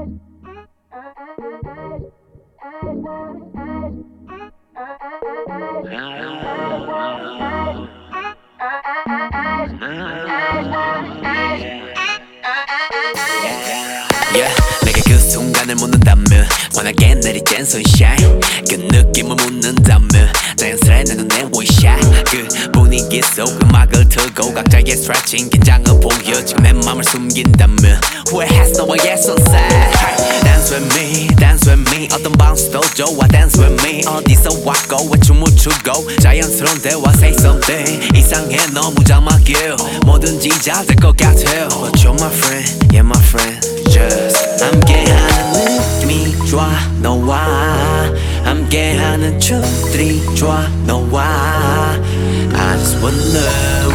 Yeah, 내가 그 순간을 묻는다면 환하게 내리쬐는 sunshine 그 느낌을 묻는다면 자연스레 내 눈에 원샷 그 분위기 속 음악을 틀고 각자의 stretching 긴장을 보여주고 내 맘을 숨긴다면 후회했어 너와의 sunset Dance with me, dance with me 어떤 bounce도 좋아 Dance with me 어디서 왔고 왜 춤을 추고 자연스러운 대화 say something 이상해 너무 자막이야 뭐든지 잘 될 것 같아 But you're my friend, yeah my friend Just 함께하는 느낌이 좋아 너와 함께하는 춤들이 좋아 너와 I just wanna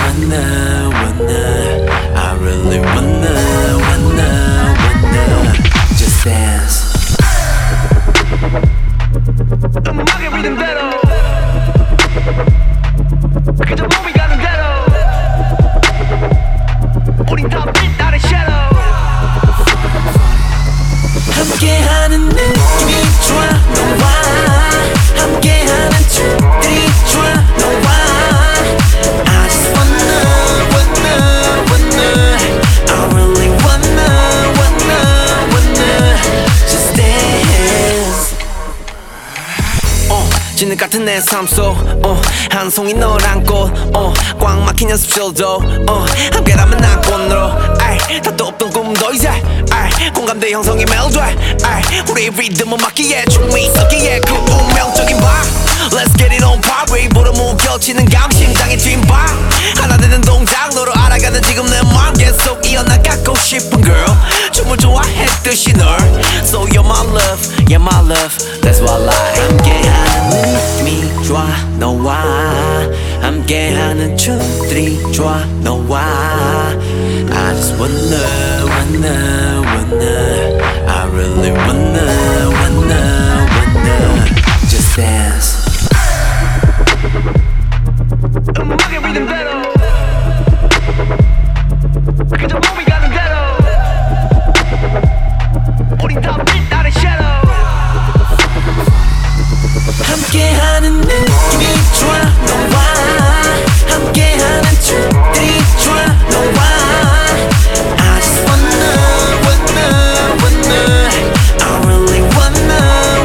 I really wanna Just dance 음악의 리듬대로 그저 몸이 가는 대로 우린 다 빛 아래 shadow 함께하는 느낌이 좋아 너와 함께하는 춤들이 좋아 너와 I just wanna I really wanna Just dance 진흙 같은 내 삶 속 한 송이 너란 꽃꽉 막힌 연습실도 함께라면 난 꽃으로 답도 없던 꿈도 이제 공감대 형성이 멜로디 우리 리듬을 맞기에 춤이 섞기에 그 운명적인 밤 Let's get it on party 보름 무겨치는 감 심장이 뒷바 하나 되는 동작 너로 알아가는 지금 내 맘 계속 이어나가고 싶은 girl 춤을 좋아했듯이 널 So you're my love, yeah my love That's what I like 함께하는 느낌이 좋아 너와 함께하는 춤들이 좋아 너와 I just wanna I really wanna Just dance 음악의 리듬대로 그저 몸이 가는 대로 우린 다 빛 아래 shadow 함께하는 느낌이 좋아 너와 함께하는 춤들이 좋아 너와 I just wanna I really wanna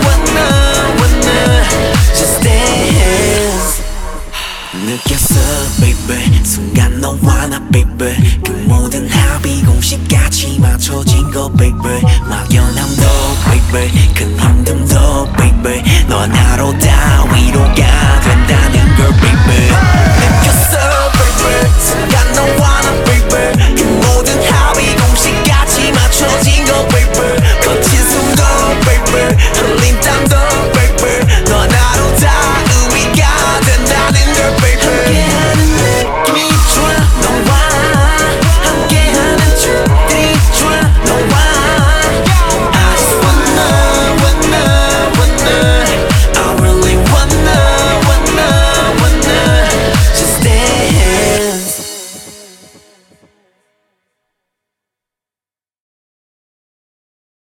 Just dance 느꼈어 baby 순간 너와 나 baby 그 모든 합이 공식같이 맞춰진 거 baby 막연함도 baby 큰 힘듦도 baby 너 하나로 다 위로가 된다는 걸 baby 느꼈어 baby 순간